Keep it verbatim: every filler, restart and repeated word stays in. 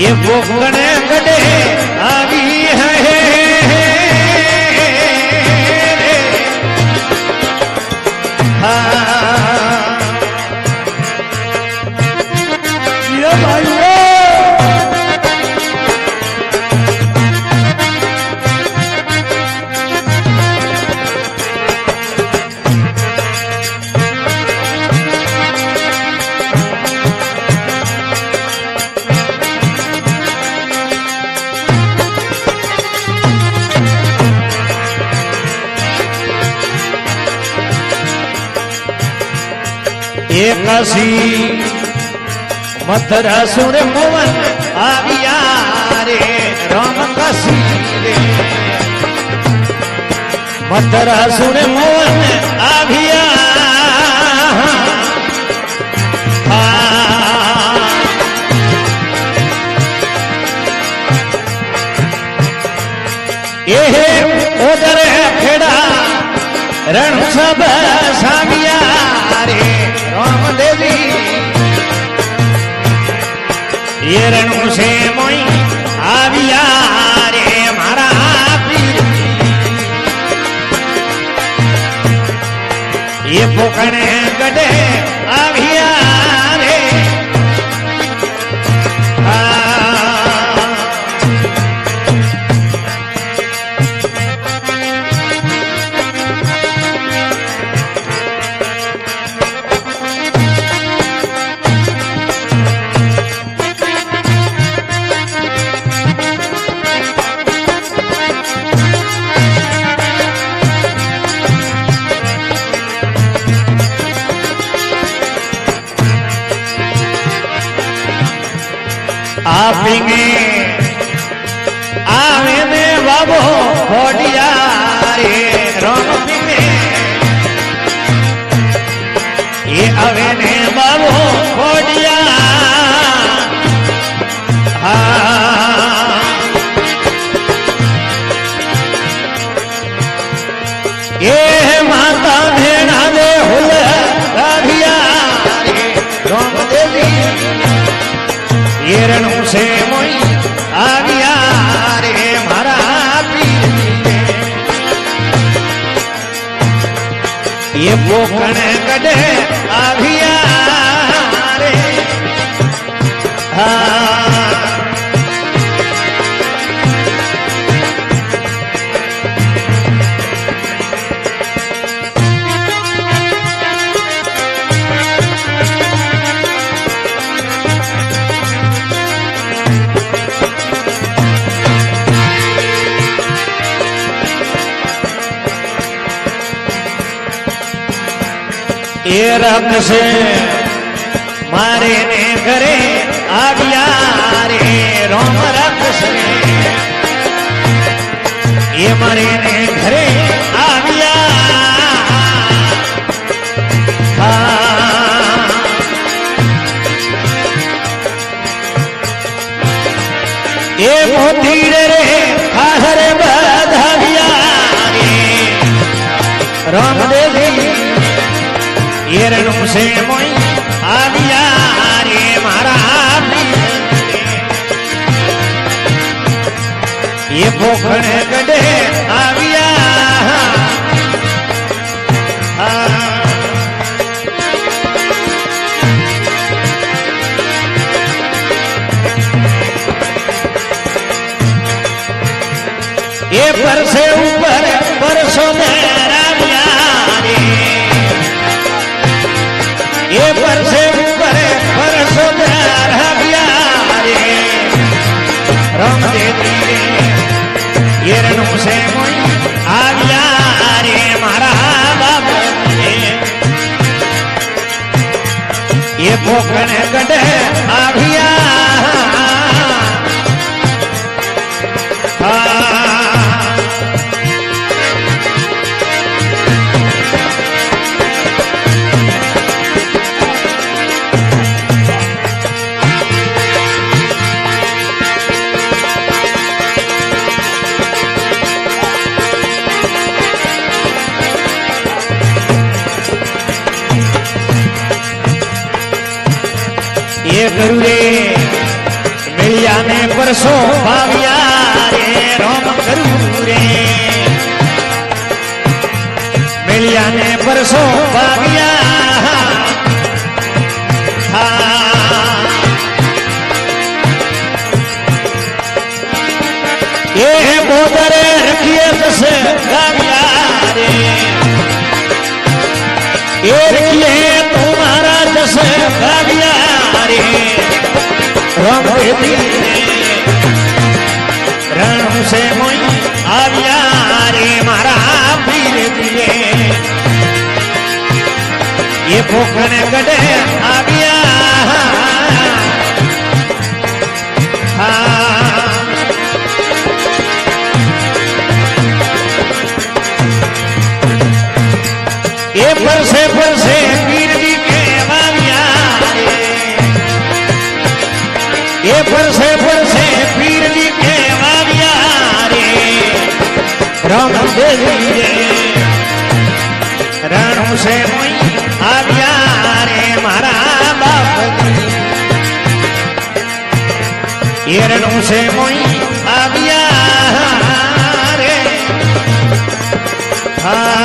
ये बोकण गडे आवी है एकासी मथुरा सुर मोहन आविया रे राम काशी रे मथुरा सुर मोहन आविया ये उधर खेड़ा रण सब साविया रे राम देवी ये रणु से मोई आविया रे मारा पीर ये पोकण गडे आविया रे आपिंगे आवे ने बाबो खोडिया रे राम पिंगे ये आवे ने बाबो खोडिया ये माता भेड़ा दे हुल राधिया रे राम देवी ये रणु से मोई आविया रे मारा पीर ये पोकण गडे आविया रे ये रब से मारे ने करे आविया रे राम रब से ये मारे ने घरे आविया ये मोती रे हरे बधाविया रे राम देवी ये रणु से मोई आविया रे मारा ये पोखण गडे आविया ये पर से ऊपर परसों में राविया रे ये पर से ऊपर परसों राविया रे राम देवी ये रणु से मोई आविया रे मारा बाबा ये पोकण गडे आविया ये गुरुदेव परसों भाविया रे रोम करू रे मेलिया ने परसों भाविया ये बोदरे रखिए जैसे भाविया रे ये रखिए तुम्हारा जैसे भाविया रे रोम रण से मोई आविया रे मारा पीर दिए ये पोखने गडे आविया ये परसे परसे पीर जी के आविया रे ये परसे परसे पीर जी के आविया रे राम देवी रे रणु से मोई आविया रे मारा बाप ये रणु से मोई आविया रे हाँ